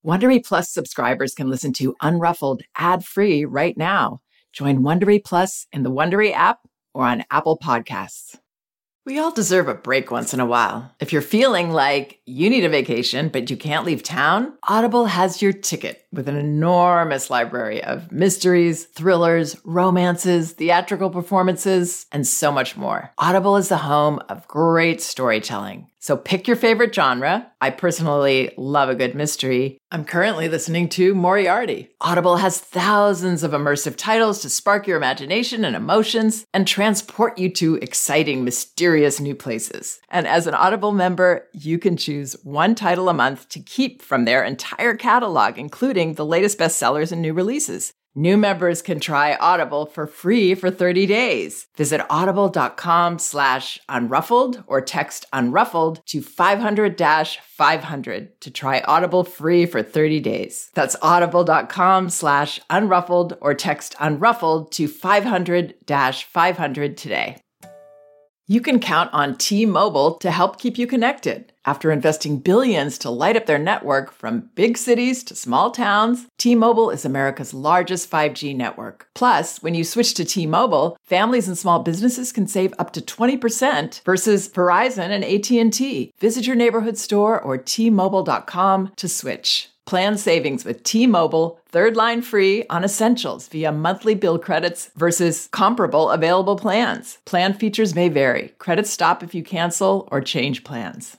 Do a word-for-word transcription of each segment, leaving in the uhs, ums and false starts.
Wondery Plus subscribers can listen to Unruffled ad-free right now. Join Wondery Plus in the Wondery app or on Apple Podcasts. We all deserve a break once in a while. If you're feeling like you need a vacation, but you can't leave town, Audible has your ticket with an enormous library of mysteries, thrillers, romances, theatrical performances, and so much more. Audible is the home of great storytelling. So pick your favorite genre. I personally love a good mystery. I'm currently listening to Moriarty. Audible has thousands of immersive titles to spark your imagination and emotions and transport you to exciting, mysterious new places. And as an Audible member, you can choose one title a month to keep from their entire catalog, including the latest bestsellers and new releases. New members can try Audible for free for thirty days. Visit audible.com slash unruffled or text unruffled to five hundred five hundred to try Audible free for thirty days. That's audible.com slash unruffled or text unruffled to five hundred five hundred today. You can count on T-Mobile to help keep you connected. After investing billions to light up their network from big cities to small towns, T-Mobile is America's largest five G network. Plus, when you switch to T-Mobile, families and small businesses can save up to twenty percent versus Verizon and A T and T. Visit your neighborhood store or T Mobile dot com to switch. Plan savings with T-Mobile, third line free on essentials via monthly bill credits versus comparable available plans. Plan features may vary. Credits stop if you cancel or change plans.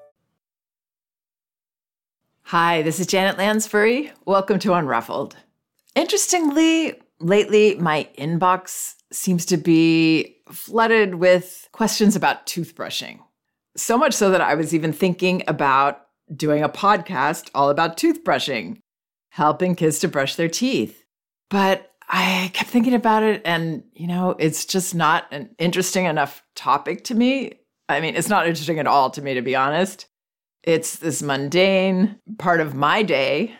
Hi, this is Janet Lansbury. Welcome to Unruffled. Interestingly, lately my inbox seems to be flooded with questions about toothbrushing. So much so that I was even thinking about doing a podcast all about toothbrushing, helping kids to brush their teeth. But I kept thinking about it and, you know, it's just not an interesting enough topic to me. I mean, it's not interesting at all to me, to be honest. It's this mundane part of my day,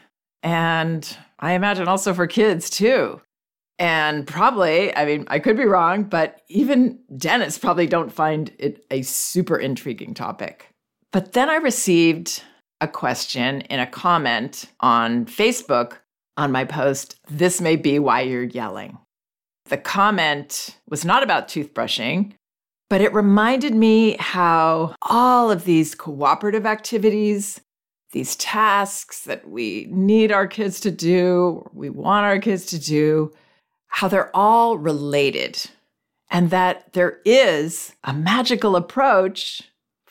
and I imagine also for kids too. And probably, I mean, I could be wrong, but even dentists probably don't find it a super intriguing topic. But then I received a question in a comment on Facebook on my post, "This may be why you're yelling." The comment was not about toothbrushing, but it reminded me how all of these cooperative activities, these tasks that we need our kids to do, or we want our kids to do, how they're all related, and that there is a magical approach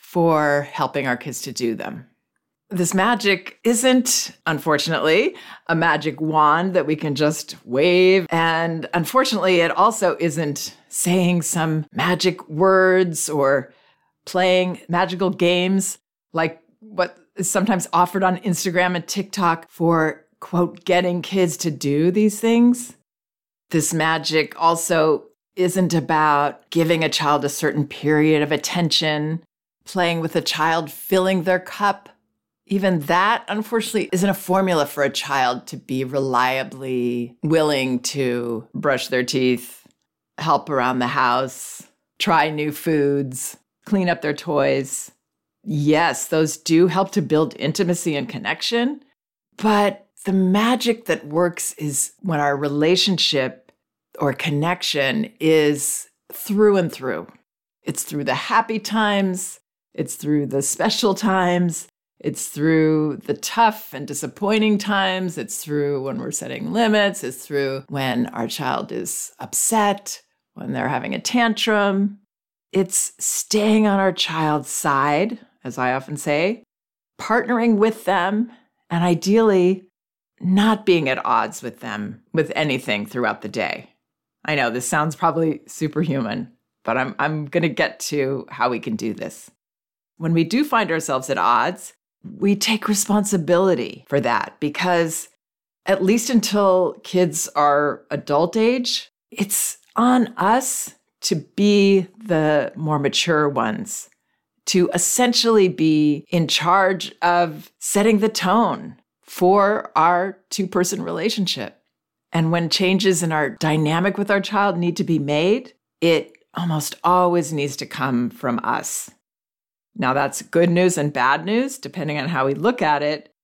for helping our kids to do them. This magic isn't, unfortunately, a magic wand that we can just wave. And unfortunately, it also isn't saying some magic words or playing magical games like what is sometimes offered on Instagram and TikTok for, quote, getting kids to do these things. This magic also isn't about giving a child a certain period of attention, playing with a child, filling their cup. Even that, unfortunately, isn't a formula for a child to be reliably willing to brush their teeth, help around the house, try new foods, clean up their toys. Yes, those do help to build intimacy and connection, but the magic that works is when our relationship or connection is through and through. It's through the happy times, it's through the special times, it's through the tough and disappointing times. It's through when we're setting limits. It's through when our child is upset, when they're having a tantrum. It's staying on our child's side, as I often say, partnering with them, and ideally not being at odds with them with anything throughout the day. I know this sounds probably superhuman, but I'm, I'm going to get to how we can do this. When we do find ourselves at odds, we take responsibility for that because at least until kids are adult age, it's on us to be the more mature ones, to essentially be in charge of setting the tone for our two-person relationship. And when changes in our dynamic with our child need to be made, it almost always needs to come from us. Now, that's good news and bad news, depending on how we look at it.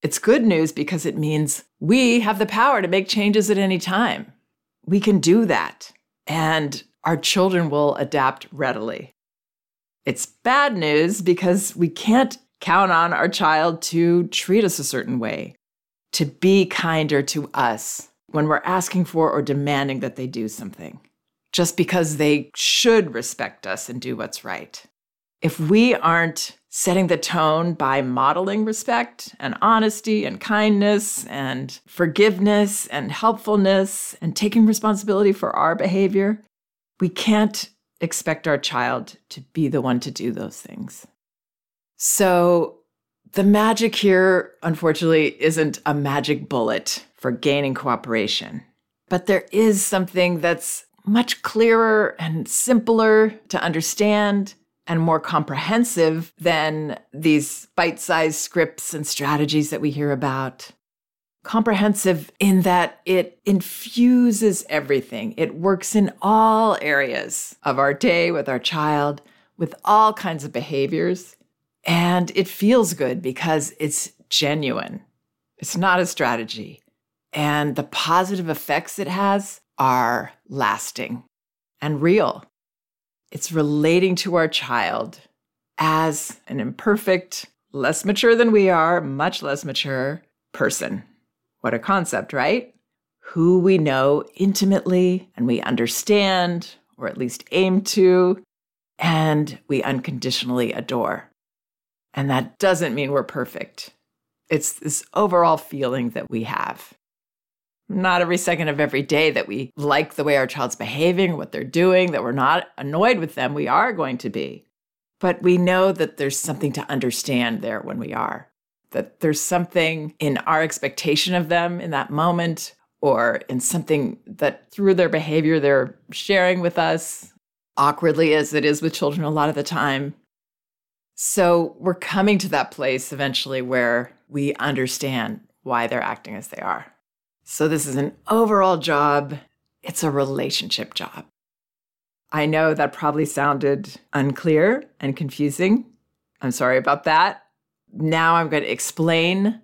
It's good news because it means we have the power to make changes at any time. We can do that, and our children will adapt readily. It's bad news because we can't count on our child to treat us a certain way, to be kinder to us when we're asking for or demanding that they do something, just because they should respect us and do what's right. If we aren't setting the tone by modeling respect and honesty and kindness and forgiveness and helpfulness and taking responsibility for our behavior, we can't expect our child to be the one to do those things. So the magic here, unfortunately, isn't a magic bullet for gaining cooperation. But there is something that's much clearer and simpler to understand and more comprehensive than these bite-sized scripts and strategies that we hear about. Comprehensive in that it infuses everything. It works in all areas of our day with our child, with all kinds of behaviors. And it feels good because it's genuine. It's not a strategy. And the positive effects it has are lasting and real. It's relating to our child as an imperfect, less mature than we are, much less mature person. What a concept, right? Who we know intimately and we understand, or at least aim to, and we unconditionally adore. And that doesn't mean we're perfect. It's this overall feeling that we have. Not every second of every day that we like the way our child's behaving, what they're doing, that we're not annoyed with them. We are going to be. But we know that there's something to understand there when we are. That there's something in our expectation of them in that moment, or in something that through their behavior they're sharing with us, awkwardly as it is with children a lot of the time. So we're coming to that place eventually where we understand why they're acting as they are. So this is an overall job. It's a relationship job. I know that probably sounded unclear and confusing. I'm sorry about that. Now I'm going to explain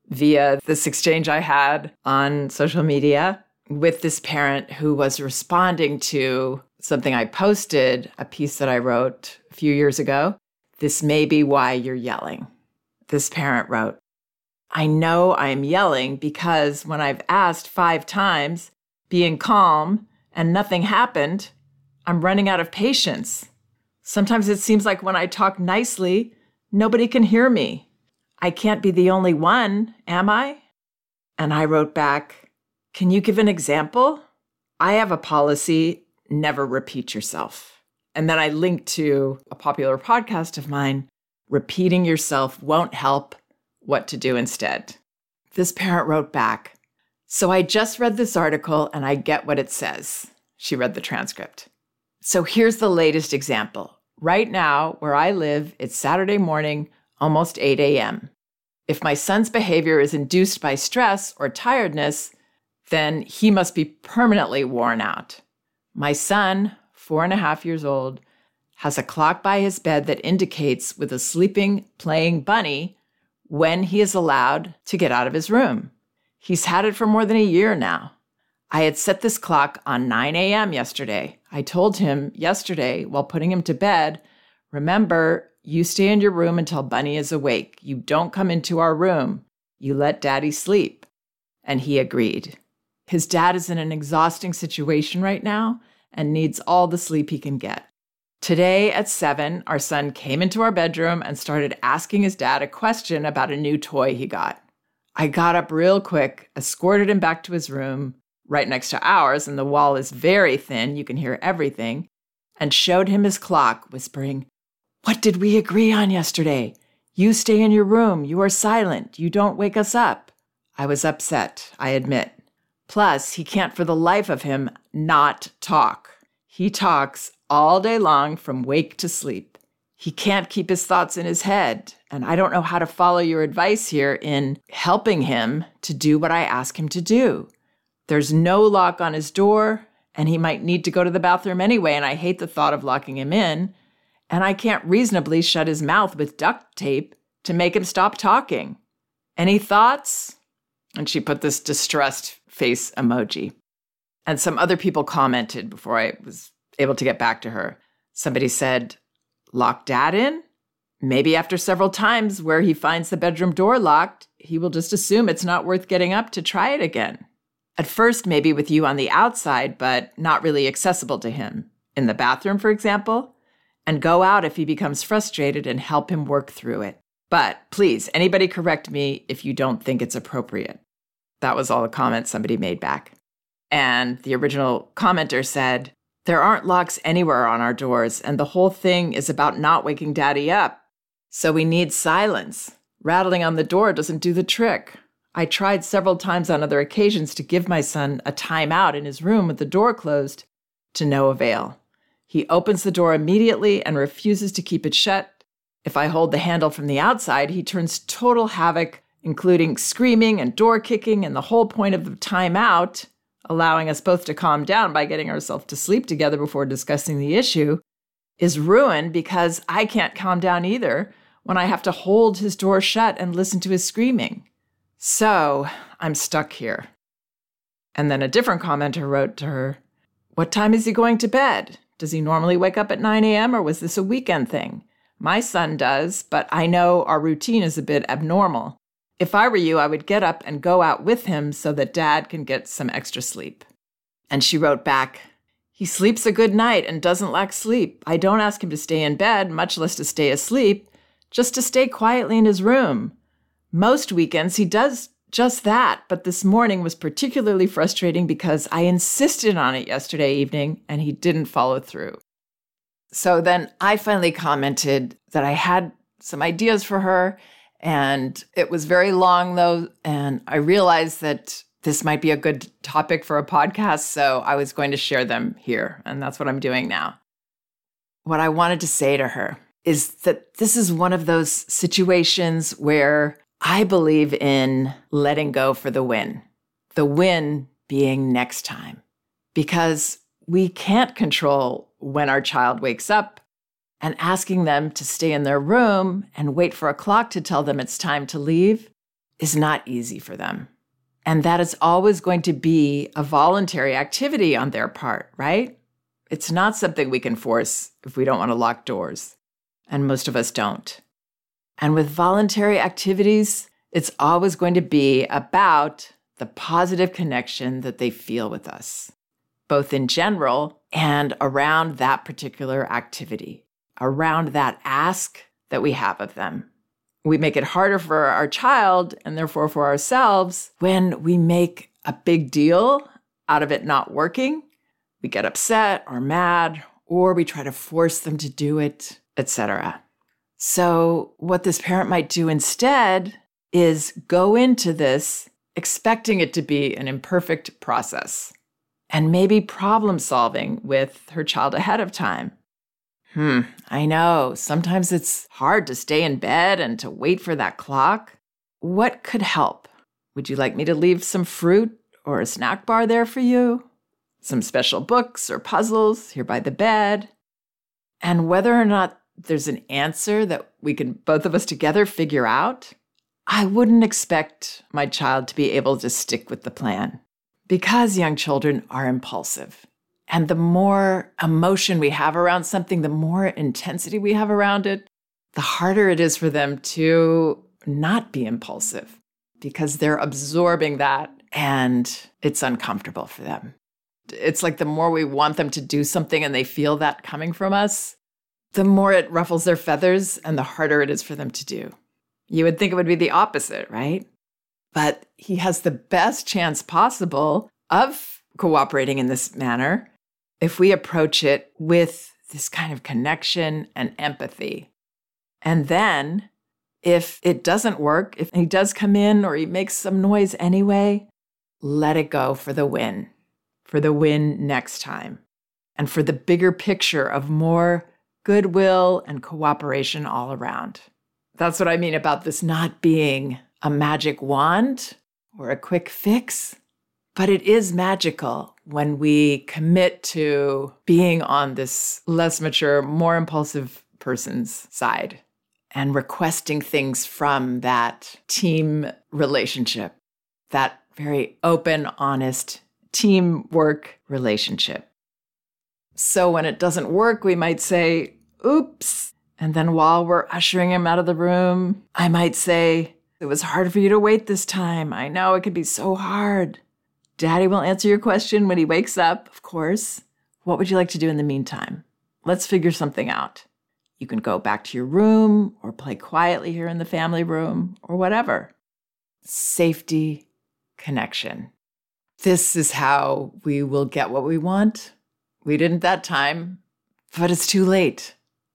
via this exchange I had on social media with this parent who was responding to something I posted, a piece that I wrote a few years ago. This may be why you're yelling. This parent wrote, I know I am yelling because when I've asked five times, being calm, and nothing happened, I'm running out of patience. Sometimes it seems like when I talk nicely, nobody can hear me. I can't be the only one, am I? And I wrote back, can you give an example? I have a policy, never repeat yourself. And then I linked to a popular podcast of mine, Repeating Yourself Won't Help, What to Do Instead. This parent wrote back, so I just read this article and I get what it says. She read the transcript. So here's the latest example. Right now, where I live, it's Saturday morning, almost eight a.m. If my son's behavior is induced by stress or tiredness, then he must be permanently worn out. My son, four and a half years old, has a clock by his bed that indicates with a sleeping, playing bunny when he is allowed to get out of his room. He's had it for more than a year now. I had set this clock on nine a.m. yesterday. I told him yesterday while putting him to bed, remember, you stay in your room until Bunny is awake. You don't come into our room. You let Daddy sleep. And he agreed. His dad is in an exhausting situation right now and needs all the sleep he can get. Today at seven, our son came into our bedroom and started asking his dad a question about a new toy he got. I got up real quick, escorted him back to his room, right next to ours, and the wall is very thin, you can hear everything, and showed him his clock, whispering, what did we agree on yesterday? You stay in your room, you are silent, you don't wake us up. I was upset, I admit. Plus, he can't for the life of him not talk. He talks all day long from wake to sleep. He can't keep his thoughts in his head, and I don't know how to follow your advice here in helping him to do what I ask him to do. There's no lock on his door, and he might need to go to the bathroom anyway, and I hate the thought of locking him in, and I can't reasonably shut his mouth with duct tape to make him stop talking. Any thoughts? And she put this distressed face emoji. And some other people commented before I was able to get back to her. Somebody said, lock Dad in? Maybe after several times where he finds the bedroom door locked, he will just assume it's not worth getting up to try it again. At first, maybe with you on the outside, but not really accessible to him. In the bathroom, for example. And go out if he becomes frustrated and help him work through it. But please, anybody correct me if you don't think it's appropriate. That was all the comments somebody made back. And the original commenter said, there aren't locks anywhere on our doors, and the whole thing is about not waking Daddy up. So we need silence. Rattling on the door doesn't do the trick. I tried several times on other occasions to give my son a timeout in his room with the door closed, to no avail. He opens the door immediately and refuses to keep it shut. If I hold the handle from the outside, he turns total havoc, including screaming and door kicking, and the whole point of the timeout, allowing us both to calm down by getting ourselves to sleep together before discussing the issue, is ruined because I can't calm down either when I have to hold his door shut and listen to his screaming. So I'm stuck here. And then a different commenter wrote to her, what time is he going to bed? Does he normally wake up at nine a.m. or was this a weekend thing? My son does, but I know our routine is a bit abnormal. If I were you, I would get up and go out with him so that Dad can get some extra sleep. And she wrote back, he sleeps a good night and doesn't lack sleep. I don't ask him to stay in bed, much less to stay asleep, just to stay quietly in his room. Most weekends he does just that, but this morning was particularly frustrating because I insisted on it yesterday evening and he didn't follow through. So then I finally commented that I had some ideas for her, and it was very long though, and I realized that this might be a good topic for a podcast, so I was going to share them here, and that's what I'm doing now. What I wanted to say to her is that this is one of those situations where I believe in letting go for the win. The win being next time. Because we can't control when our child wakes up, and asking them to stay in their room and wait for a clock to tell them it's time to leave is not easy for them. And that is always going to be a voluntary activity on their part, right? It's not something we can force if we don't want to lock doors. And most of us don't. And with voluntary activities, it's always going to be about the positive connection that they feel with us, both in general and around that particular activity, around that ask that we have of them. We make it harder for our child and therefore for ourselves when we make a big deal out of it not working. We get upset or mad, or we try to force them to do it, et cetera. So what this parent might do instead is go into this expecting it to be an imperfect process and maybe problem solving with her child ahead of time. Hmm, I know, sometimes it's hard to stay in bed and to wait for that clock. What could help? Would you like me to leave some fruit or a snack bar there for you? Some special books or puzzles here by the bed? And whether or not there's an answer that we can both of us together figure out, I wouldn't expect my child to be able to stick with the plan because young children are impulsive. And the more emotion we have around something, the more intensity we have around it, the harder it is for them to not be impulsive because they're absorbing that and it's uncomfortable for them. It's like the more we want them to do something and they feel that coming from us, the more it ruffles their feathers and the harder it is for them to do. You would think it would be the opposite, right? But he has the best chance possible of cooperating in this manner if we approach it with this kind of connection and empathy. And then if it doesn't work, if he does come in or he makes some noise anyway, let it go for the win, for the win next time, and for the bigger picture of more goodwill and cooperation all around. That's what I mean about this not being a magic wand or a quick fix, but it is magical when we commit to being on this less mature, more impulsive person's side and requesting things from that team relationship, that very open, honest teamwork relationship. So when it doesn't work, we might say, oops. And then while we're ushering him out of the room, I might say, it was hard for you to wait this time. I know it can be so hard. Daddy will answer your question when he wakes up, of course. What would you like to do in the meantime? Let's figure something out. You can go back to your room or play quietly here in the family room or whatever. Safety, connection. This is how we will get what we want. We didn't that time, but it's too late.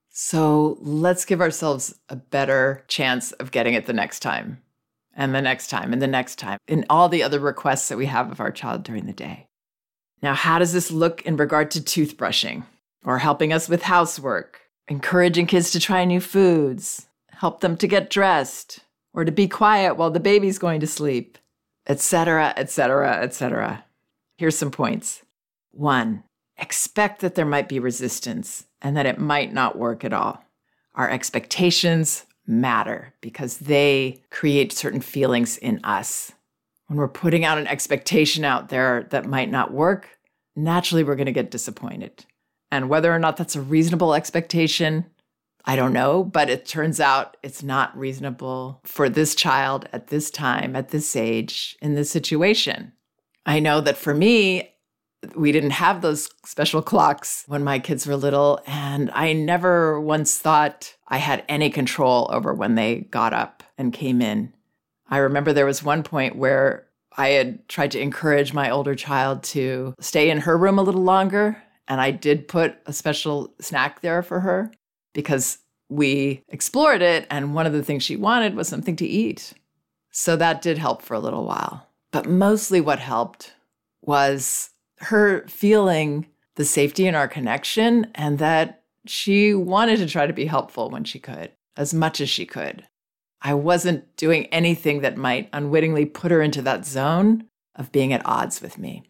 So let's give ourselves a better chance of getting it the next time, and the next time, and the next time, and all the other requests that we have of our child during the day. Now, how does this look in regard to toothbrushing or helping us with housework, encouraging kids to try new foods, help them to get dressed, or to be quiet while the baby's going to sleep, et cetera, et cetera, et cetera? Here's some points. One, expect that there might be resistance and that it might not work at all. Our expectations matter because they create certain feelings in us. When we're putting out an expectation out there that might not work, naturally we're going to get disappointed. And whether or not that's a reasonable expectation, I don't know, but it turns out it's not reasonable for this child at this time, at this age, in this situation. I know that for me, we didn't have those special clocks when my kids were little, and I never once thought I had any control over when they got up and came in. I remember there was one point where I had tried to encourage my older child to stay in her room a little longer, and I did put a special snack there for her because we explored it, and one of the things she wanted was something to eat. So that did help for a little while. But mostly what helped was her feeling the safety in our connection and that she wanted to try to be helpful when she could, as much as she could. I wasn't doing anything that might unwittingly put her into that zone of being at odds with me.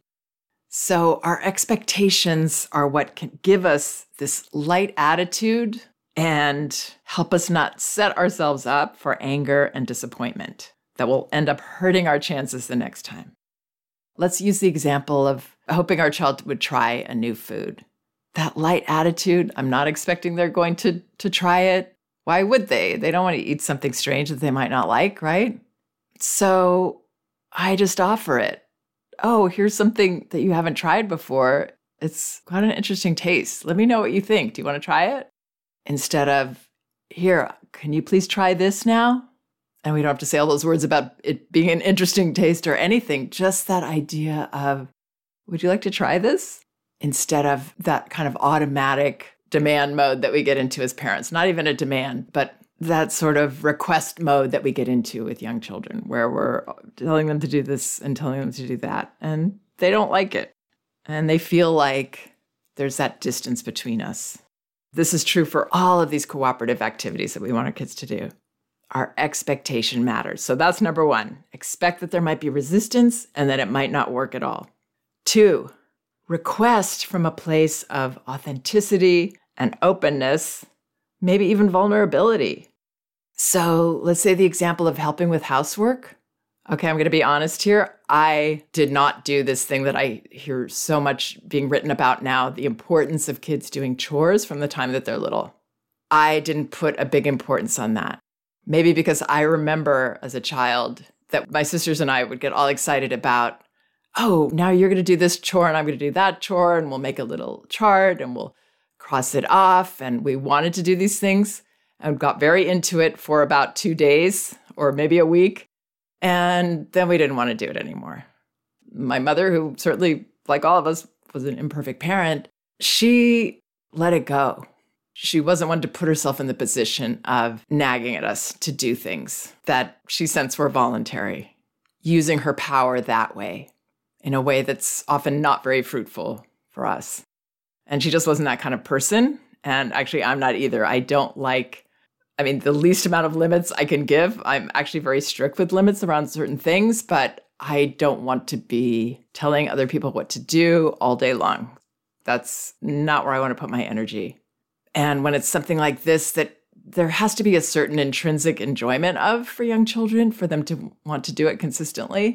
So our expectations are what can give us this light attitude and help us not set ourselves up for anger and disappointment that will end up hurting our chances the next time. Let's use the example of hoping our child would try a new food. That light attitude, I'm not expecting they're going to, to try it. Why would they? They don't want to eat something strange that they might not like, right? So I just offer it. Oh, here's something that you haven't tried before. It's got an interesting taste. Let me know what you think. Do you want to try it? Instead of, here, can you please try this now? And we don't have to say all those words about it being an interesting taste or anything. Just that idea of, would you like to try this? Instead of that kind of automatic demand mode that we get into as parents. Not even a demand, but that sort of request mode that we get into with young children, where we're telling them to do this and telling them to do that. And they don't like it. And they feel like there's that distance between us. This is true for all of these cooperative activities that we want our kids to do. Our expectation matters. So that's number one. Expect that there might be resistance and that it might not work at all. Two, request from a place of authenticity and openness, maybe even vulnerability. So let's say the example of helping with housework. Okay, I'm going to be honest here. I did not do this thing that I hear so much being written about now, the importance of kids doing chores from the time that they're little. I didn't put a big importance on that. Maybe because I remember as a child that my sisters and I would get all excited about, oh, now you're going to do this chore and I'm going to do that chore and we'll make a little chart and we'll cross it off. And we wanted to do these things and got very into it for about two days or maybe a week. And then we didn't want to do it anymore. My mother, who certainly, like all of us, was an imperfect parent, she let it go. She wasn't one to put herself in the position of nagging at us to do things that she sensed were voluntary, using her power that way, in a way that's often not very fruitful for us. And she just wasn't that kind of person. And actually, I'm not either. I don't like, I mean, the least amount of limits I can give. I'm actually very strict with limits around certain things, but I don't want to be telling other people what to do all day long. That's not where I want to put my energy. And when it's something like this that there has to be a certain intrinsic enjoyment of for young children for them to want to do it consistently.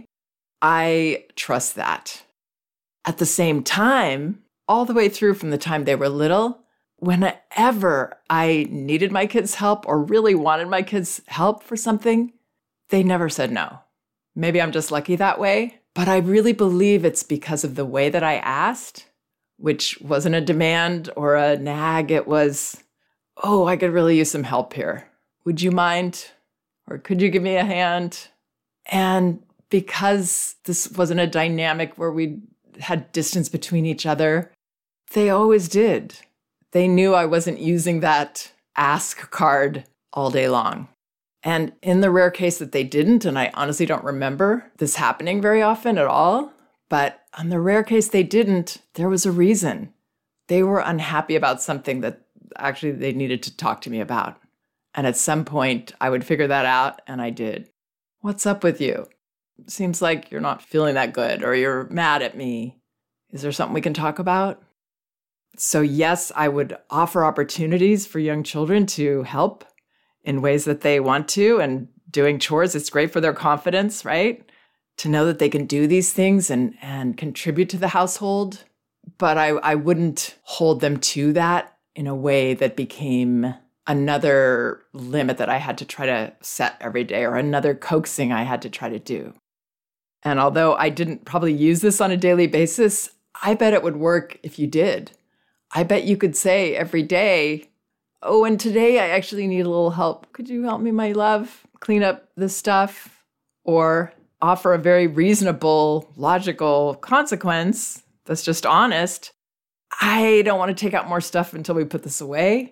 I trust that. At the same time, all the way through from the time they were little, whenever I needed my kids' help or really wanted my kids' help for something, they never said no. Maybe I'm just lucky that way, but I really believe it's because of the way that I asked, which wasn't a demand or a nag. It was, oh, I could really use some help here. Would you mind? Or could you give me a hand? And because this wasn't a dynamic where we had distance between each other, they always did. They knew I wasn't using that ask card all day long. And in the rare case that they didn't, and I honestly don't remember this happening very often at all, but on the rare case they didn't, there was a reason. They were unhappy about something that actually they needed to talk to me about. And at some point, I would figure that out, and I did. What's up with you? Seems like you're not feeling that good, or you're mad at me. Is there something we can talk about? So yes, I would offer opportunities for young children to help in ways that they want to, and doing chores, it's great for their confidence, right? To know that they can do these things and, and contribute to the household. But I, I wouldn't hold them to that in a way that became another limit that I had to try to set every day, or another coaxing I had to try to do. And although I didn't probably use this on a daily basis, I bet it would work if you did. I bet you could say every day, oh, and today I actually need a little help. Could you help me, my love, clean up this stuff? Or offer a very reasonable, logical consequence that's just honest. I don't want to take out more stuff until we put this away.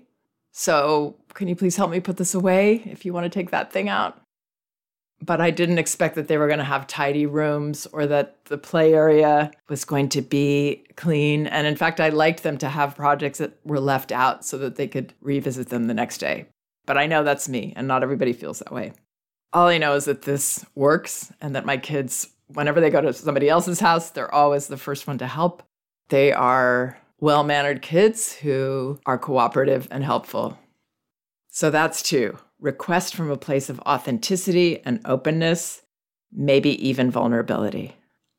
So can you please help me put this away if you want to take that thing out? But I didn't expect that they were going to have tidy rooms or that the play area was going to be clean. And in fact, I liked them to have projects that were left out so that they could revisit them the next day. But I know that's me, and not everybody feels that way. All I know is that this works, and that my kids, whenever they go to somebody else's house, they're always the first one to help. They are well-mannered kids who are cooperative and helpful. So that's two. Request from a place of authenticity and openness, maybe even vulnerability.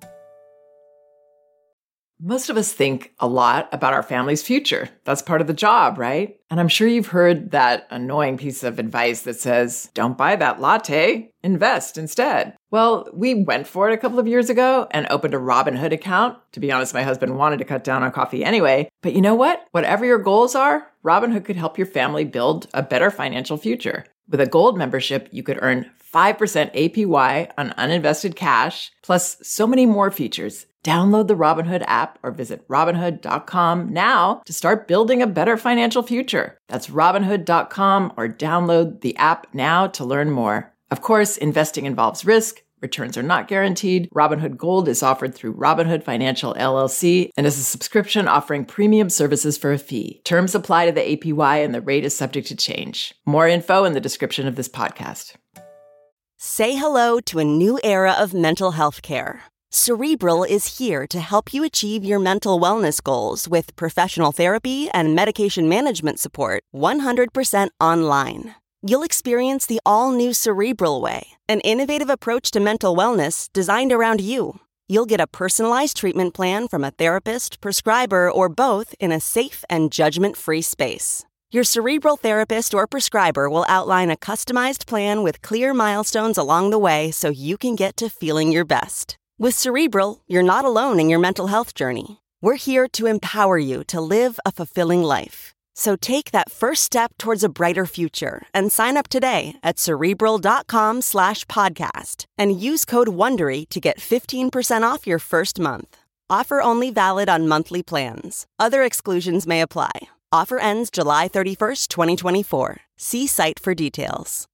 Most of us think a lot about our family's future. That's part of the job, right? And I'm sure you've heard that annoying piece of advice that says, don't buy that latte, invest instead. Well, we went for it a couple of years ago and opened a Robinhood account. To be honest, my husband wanted to cut down on coffee anyway. But you know what? Whatever your goals are, Robinhood could help your family build a better financial future. With a gold membership, you could earn five percent A P Y on uninvested cash, plus so many more features. Download the Robinhood app or visit Robinhood dot com now to start building a better financial future. That's Robinhood dot com, or download the app now to learn more. Of course, investing involves risk. Returns are not guaranteed. Robinhood Gold is offered through Robinhood Financial L L C and is a subscription offering premium services for a fee. Terms apply to the A P Y, and the rate is subject to change. More info in the description of this podcast. Say hello to a new era of mental health care. Cerebral is here to help you achieve your mental wellness goals with professional therapy and medication management support one hundred percent online. You'll experience the all-new Cerebral Way, an innovative approach to mental wellness designed around you. You'll get a personalized treatment plan from a therapist, prescriber, or both in a safe and judgment-free space. Your Cerebral therapist or prescriber will outline a customized plan with clear milestones along the way so you can get to feeling your best. With Cerebral, you're not alone in your mental health journey. We're here to empower you to live a fulfilling life. So take that first step towards a brighter future and sign up today at Cerebral.com slash podcast and use code WONDERY to get fifteen percent off your first month. Offer only valid on monthly plans. Other exclusions may apply. Offer ends July thirty-first, twenty twenty-four. See site for details.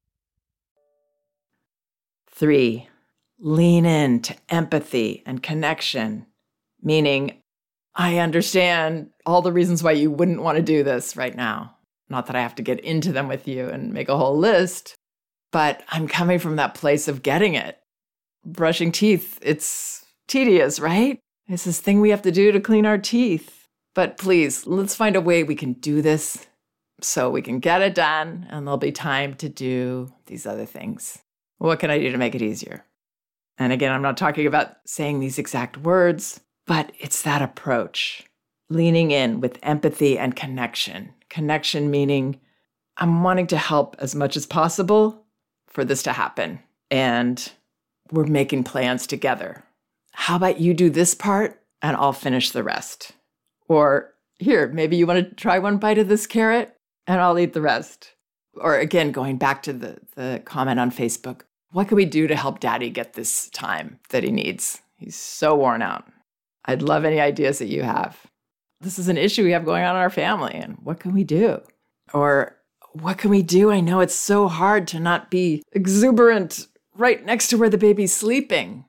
Three, lean into empathy and connection, meaning I understand all the reasons why you wouldn't want to do this right now. Not that I have to get into them with you and make a whole list, but I'm coming from that place of getting it. Brushing teeth, it's tedious, right? It's this thing we have to do to clean our teeth. But please, let's find a way we can do this so we can get it done and there'll be time to do these other things. What can I do to make it easier? And again, I'm not talking about saying these exact words, but it's that approach, leaning in with empathy and connection. Connection meaning I'm wanting to help as much as possible for this to happen. And we're making plans together. How about you do this part and I'll finish the rest? Or here, maybe you want to try one bite of this carrot and I'll eat the rest. Or again, going back to the, the comment on Facebook, what can we do to help Daddy get this time that he needs? He's so worn out. I'd love any ideas that you have. This is an issue we have going on in our family, and what can we do? Or what can we do? I know it's so hard to not be exuberant right next to where the baby's sleeping.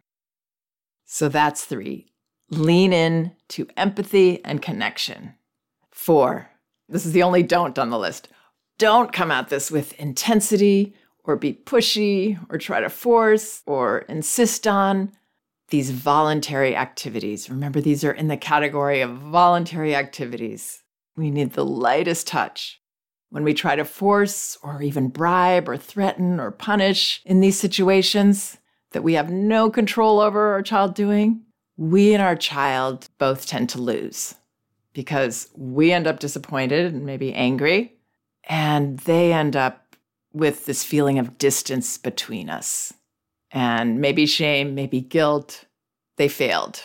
So that's three. Lean in to empathy and connection. Four, this is the only don't on the list. Don't come at this with intensity or be pushy or try to force or insist on. These voluntary activities. Remember, these are in the category of voluntary activities. We need the lightest touch. When we try to force or even bribe or threaten or punish in these situations that we have no control over our child doing, we and our child both tend to lose because we end up disappointed and maybe angry, and they end up with this feeling of distance between us. And maybe shame, maybe guilt, they failed.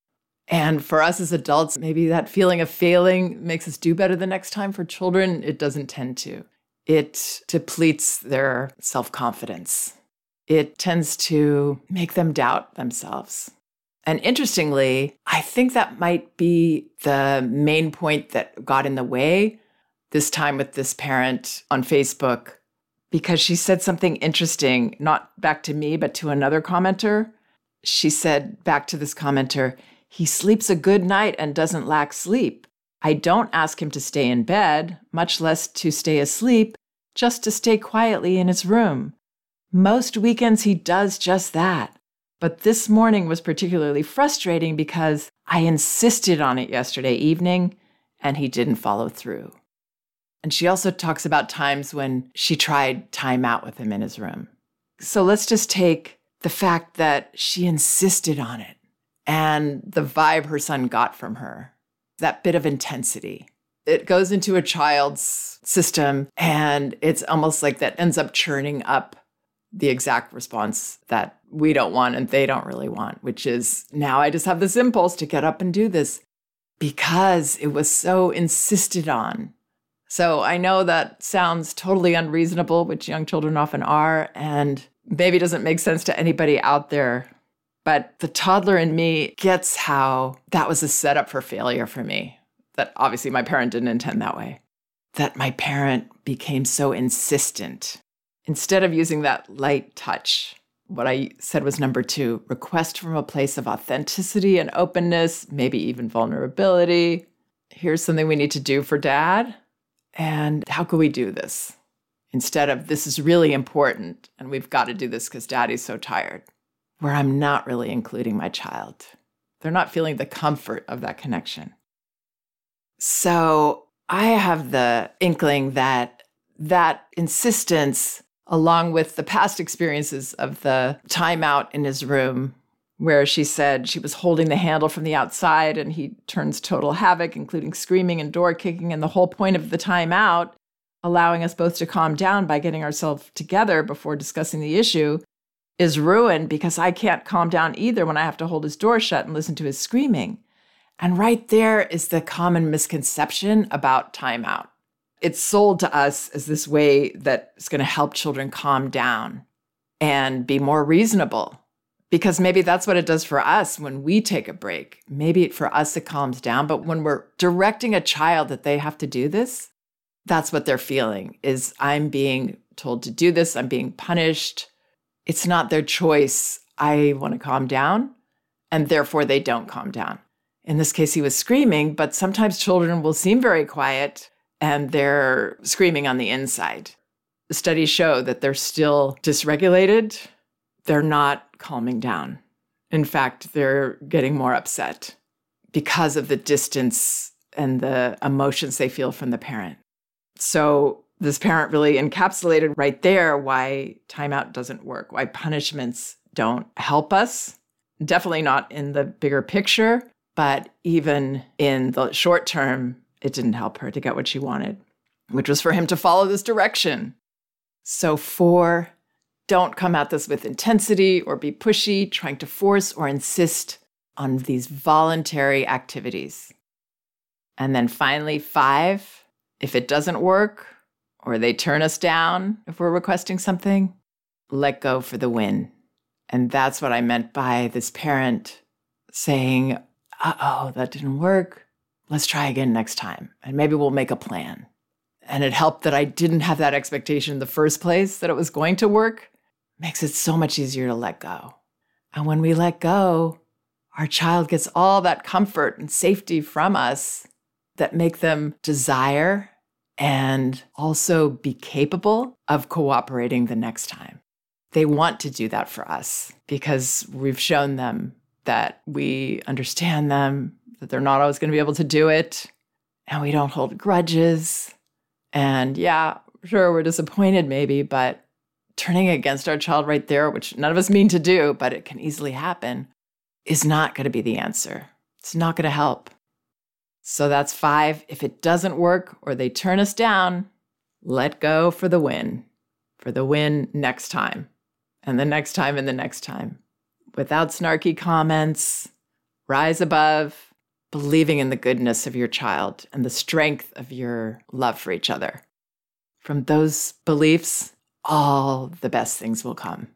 And for us as adults, maybe that feeling of failing makes us do better the next time. For children, it doesn't tend to. It depletes their self-confidence. It tends to make them doubt themselves. And interestingly, I think that might be the main point that got in the way this time with this parent on Facebook, because she said something interesting, not back to me, but to another commenter. She said back to this commenter, he sleeps a good night and doesn't lack sleep. I don't ask him to stay in bed, much less to stay asleep, just to stay quietly in his room. Most weekends he does just that. But this morning was particularly frustrating because I insisted on it yesterday evening and he didn't follow through. And she also talks about times when she tried time out with him in his room. So let's just take the fact that she insisted on it and the vibe her son got from her, that bit of intensity. It goes into a child's system and it's almost like that ends up churning up the exact response that we don't want and they don't really want, which is now I just have this impulse to get up and do this because it was so insisted on. So I know that sounds totally unreasonable, which young children often are, and maybe doesn't make sense to anybody out there. But the toddler in me gets how that was a setup for failure for me, that obviously my parent didn't intend that way, that my parent became so insistent. Instead of using that light touch, what I said was number two, request from a place of authenticity and openness, maybe even vulnerability. Here's something we need to do for Dad. And how could we do this? Instead of, this is really important, and we've got to do this because Daddy's so tired, where I'm not really including my child. They're not feeling the comfort of that connection. So I have the inkling that that insistence, along with the past experiences of the timeout in his room, where she said she was holding the handle from the outside and he turns total havoc, including screaming and door kicking. And the whole point of the timeout, allowing us both to calm down by getting ourselves together before discussing the issue, is ruined because I can't calm down either when I have to hold his door shut and listen to his screaming. And right there is the common misconception about timeout. It's sold to us as this way that is going to help children calm down and be more reasonable. Because maybe that's what it does for us when we take a break. Maybe for us it calms down, but when we're directing a child that they have to do this, that's what they're feeling, is I'm being told to do this, I'm being punished. It's not their choice. I want to calm down, and therefore they don't calm down. In this case, he was screaming, but sometimes children will seem very quiet and they're screaming on the inside. The studies show that they're still dysregulated. They're not calming down. In fact, they're getting more upset because of the distance and the emotions they feel from the parent. So this parent really encapsulated right there why timeout doesn't work, why punishments don't help us. Definitely not in the bigger picture, but even in the short term, it didn't help her to get what she wanted, which was for him to follow this direction. So four, don't come at this with intensity or be pushy, trying to force or insist on these voluntary activities. And then finally, five, if it doesn't work or they turn us down if we're requesting something, let go for the win. And that's what I meant by this parent saying, uh-oh, that didn't work. Let's try again next time. And maybe we'll make a plan. And it helped that I didn't have that expectation in the first place that it was going to work. Makes it so much easier to let go. And when we let go, our child gets all that comfort and safety from us that make them desire and also be capable of cooperating the next time. They want to do that for us because we've shown them that we understand them, that they're not always going to be able to do it, and we don't hold grudges. And yeah, sure, we're disappointed maybe, but turning against our child right there, which none of us mean to do, but it can easily happen, is not going to be the answer. It's not going to help. So that's five. If it doesn't work or they turn us down, let go for the win, for the win next time, and the next time and the next time. Without snarky comments, rise above, believing in the goodness of your child and the strength of your love for each other. From those beliefs, all the best things will come.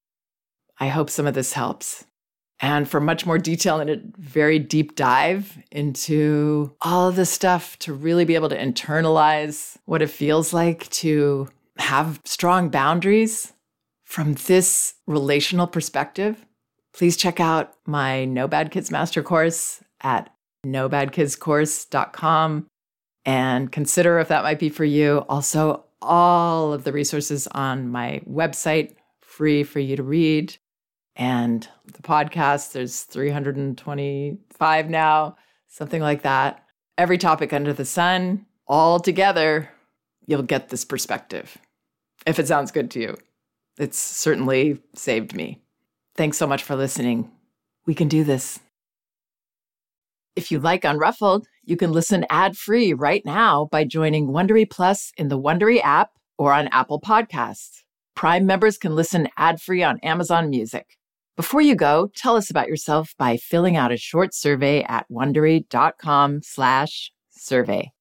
I hope some of this helps. And for much more detail and a very deep dive into all of this stuff to really be able to internalize what it feels like to have strong boundaries from this relational perspective, please check out my No Bad Kids Master Course at no bad kids course dot com and consider if that might be for you. Also, all of the resources on my website, free for you to read. And the podcast, there's three hundred twenty-five now, something like that. Every topic under the sun, all together, you'll get this perspective. If it sounds good to you, it's certainly saved me. Thanks so much for listening. We can do this. If you like Unruffled, you can listen ad-free right now by joining Wondery Plus in the Wondery app or on Apple Podcasts. Prime members can listen ad-free on Amazon Music. Before you go, tell us about yourself by filling out a short survey at wondery dot com slash survey.